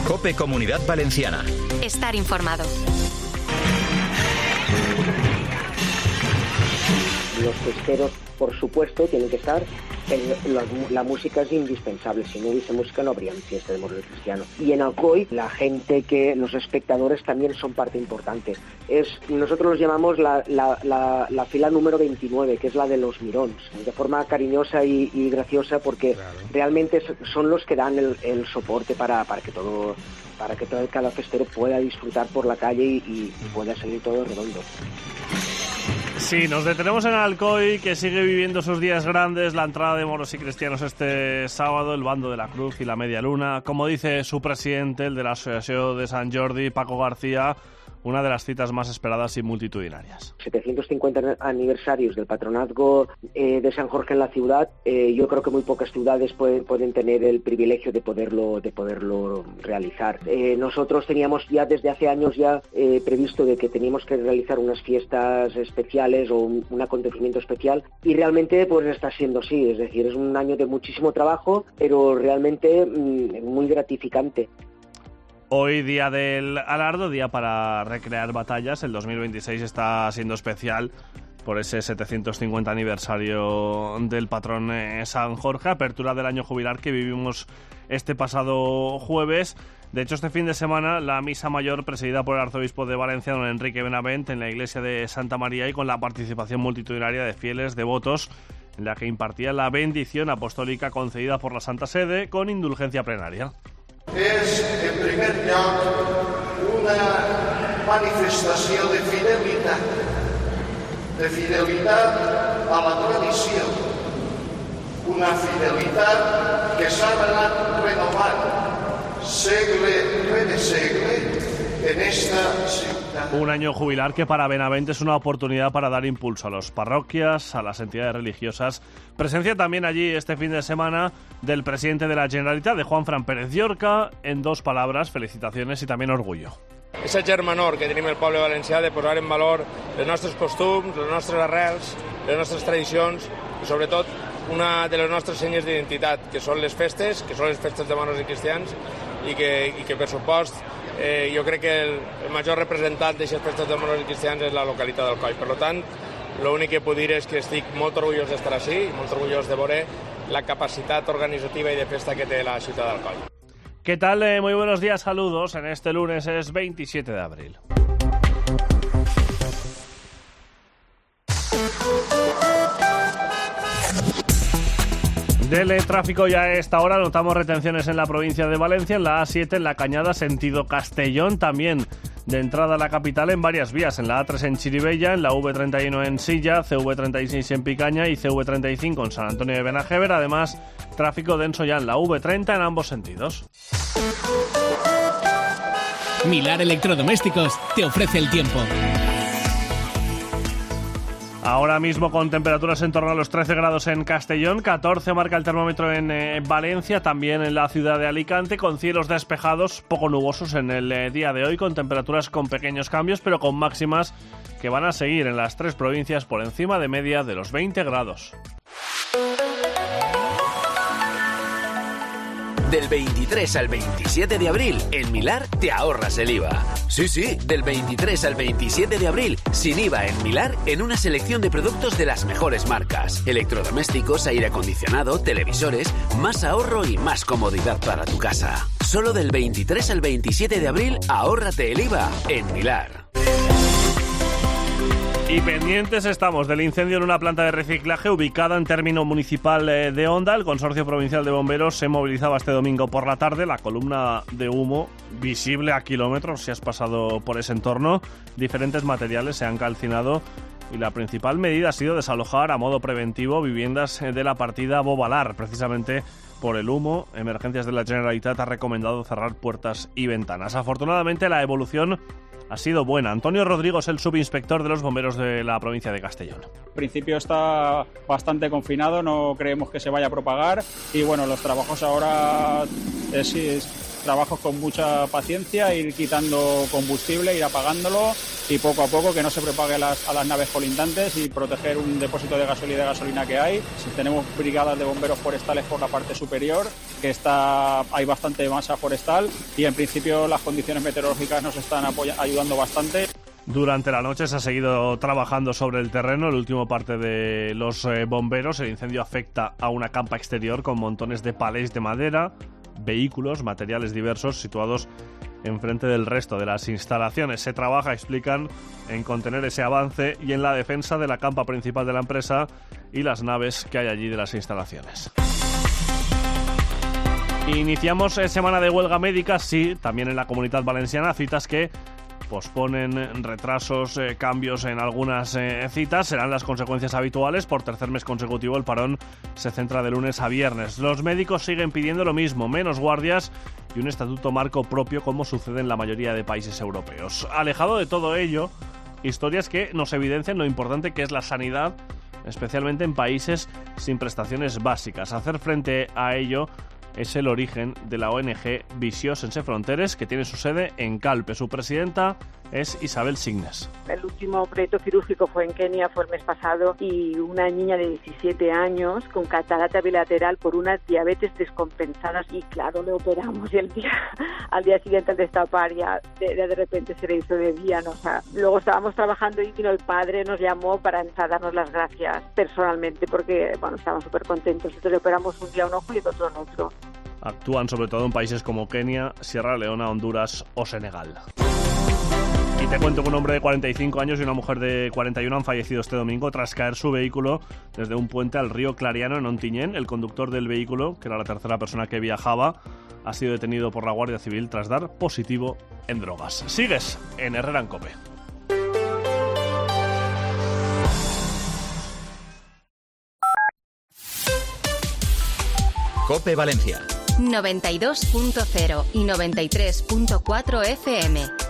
COPE Comunidad Valenciana. Estar informado. Los festeros, por supuesto, tienen que estar. La música es indispensable. Si no hubiese música no habría fiesta de Moros y Cristianos. Y en Alcoi, los espectadores también son parte importante. Nosotros los llamamos la fila número 29, que es la de los mirons, de forma cariñosa y graciosa, porque realmente son los que dan el soporte para que todo cada festero pueda disfrutar por la calle y pueda salir todo redondo. Sí, nos detenemos en Alcoi, que sigue viviendo sus días grandes, la entrada de Moros y Cristianos este sábado, el bando de la Cruz y la Media Luna. Como dice su presidente, el de la Asociación de Sant Jordi, Paco García, una de las citas más esperadas y multitudinarias. 750 aniversarios del patronazgo de San Jorge en la ciudad. Yo creo que muy pocas ciudades pueden tener el privilegio de poderlo realizar. Nosotros teníamos ya desde hace años previsto de que teníamos que realizar unas fiestas especiales o un acontecimiento especial, y realmente pues está siendo así. Es decir, es un año de muchísimo trabajo, pero realmente muy gratificante. Hoy día del Alardo, día para recrear batallas. El 2026 está siendo especial por ese 750 aniversario del patrón San Jorge, apertura del año jubilar que vivimos este pasado jueves. De hecho, este fin de semana la misa mayor presidida por el arzobispo de Valencia, don Enrique Benavent, en la iglesia de Santa María, y con la participación multitudinaria de fieles devotos, en la que impartía la bendición apostólica concedida por la Santa Sede con indulgencia plenaria. És, en primer lloc, una manifestació de fidelitat a la tradició, una fidelitat que s'ha anat renovant segle rere segle en esta ciutat. Un año jubilar que para Benavent es una oportunidad para dar impulso a las parroquias, a las entidades religiosas. Presencia también allí este fin de semana del presidente de la Generalitat, de Juanfran Pérez Llorca. En dos palabras, felicitaciones y también orgullo. Esa germanor que tenim el poble valencià de posar en valor els nostres costums, les nostres arrels, les nostres tradicions i sobretot una de les nostres senyes d'identitat, que són les festes de moros i cristians, i que per supost jo crec que el major representant d'aquestes festes de moros i cristians és la localitat d'Alcoi. Per tant, l'únic que puc dir és que estic molt orgullós d'estar així, molt orgullós de veure la capacitat organizativa y de festa que tiene la ciudad de Alcoi. ¿Qué tal? Muy buenos días, saludos. En este lunes es 27 de abril. Del tráfico ya a esta hora notamos retenciones en la provincia de Valencia, en la A7, en la Cañada, sentido Castellón, también de entrada a la capital en varias vías, en la A3 en Chirivella, en la V31 en Silla, CV36 en Picaña y CV35 en San Antonio de Benajever. Además, tráfico denso ya en la V30 en ambos sentidos. Milar Electrodomésticos te ofrece el tiempo. Ahora mismo con temperaturas en torno a los 13 grados en Castellón, 14 marca el termómetro en Valencia, también en la ciudad de Alicante, con cielos despejados, poco nubosos en el día de hoy, con temperaturas con pequeños cambios, pero con máximas que van a seguir en las tres provincias por encima de media de los 20 grados. Del 23 al 27 de abril, en Milar te ahorras el IVA. Sí, del 23 al 27 de abril, sin IVA en Milar, en una selección de productos de las mejores marcas. Electrodomésticos, aire acondicionado, televisores, más ahorro y más comodidad para tu casa. Solo del 23 al 27 de abril, ahórrate el IVA en Milar. Y pendientes estamos del incendio en una planta de reciclaje ubicada en término municipal de Onda. El Consorcio Provincial de Bomberos se movilizaba este domingo por la tarde. La columna de humo visible a kilómetros si has pasado por ese entorno. Diferentes materiales se han calcinado y la principal medida ha sido desalojar a modo preventivo viviendas de la partida Bovalar. Precisamente por el humo, Emergencias de la Generalitat ha recomendado cerrar puertas y ventanas. Afortunadamente la evolución ha sido buena. Antonio Rodrigo es el subinspector de los bomberos de la provincia de Castellón. En principio está bastante confinado, no creemos que se vaya a propagar y bueno, los trabajos ahora trabajos con mucha paciencia, ir quitando combustible, ir apagándolo y poco a poco que no se propague a las naves colindantes y proteger un depósito de gasolina que hay. Tenemos brigadas de bomberos forestales por la parte superior, que hay bastante masa forestal y en principio las condiciones meteorológicas nos están ayudando bastante. Durante la noche se ha seguido trabajando sobre el terreno. El último parte de los bomberos. El incendio afecta a una campa exterior con montones de palés de madera, vehículos, materiales diversos situados enfrente del resto de las instalaciones. Se trabaja, explican, en contener ese avance y en la defensa de la campa principal de la empresa y las naves que hay allí de las instalaciones. Iniciamos semana de huelga médica, sí, también en la Comunitat Valenciana, citas que posponen, retrasos, cambios en algunas citas. Serán las consecuencias habituales. Por tercer mes consecutivo el parón se centra de lunes a viernes. Los médicos siguen pidiendo lo mismo, menos guardias y un estatuto marco propio, como sucede en la mayoría de países europeos. Alejado de todo ello, historias que nos evidencian lo importante que es la sanidad, especialmente en países sin prestaciones básicas. Hacer frente a ello es el origen de la ONG Visió Sense Fronteres, que tiene su sede en Calpe. Su presidenta es Isabel Signes. El último proyecto quirúrgico fue en Kenia, fue el mes pasado, y una niña de 17 años con catarata bilateral por unas diabetes descompensadas, y claro, le operamos y al día siguiente al destapar ya de repente se le hizo de día, ¿no? O sea, luego estábamos trabajando y vino el padre, nos llamó para darnos las gracias personalmente porque, bueno, estábamos súper contentos. Entonces le operamos un día un ojo y el otro en otro. Actúan sobre todo en países como Kenia, Sierra Leona, Honduras o Senegal. Y te cuento que un hombre de 45 años y una mujer de 41 han fallecido este domingo tras caer su vehículo desde un puente al río Clariano en Ontinyent. El conductor del vehículo, que era la tercera persona que viajaba, ha sido detenido por la Guardia Civil tras dar positivo en drogas. Sigues en Herrera en COPE. COPE Valencia 92.0 y 93.4 FM.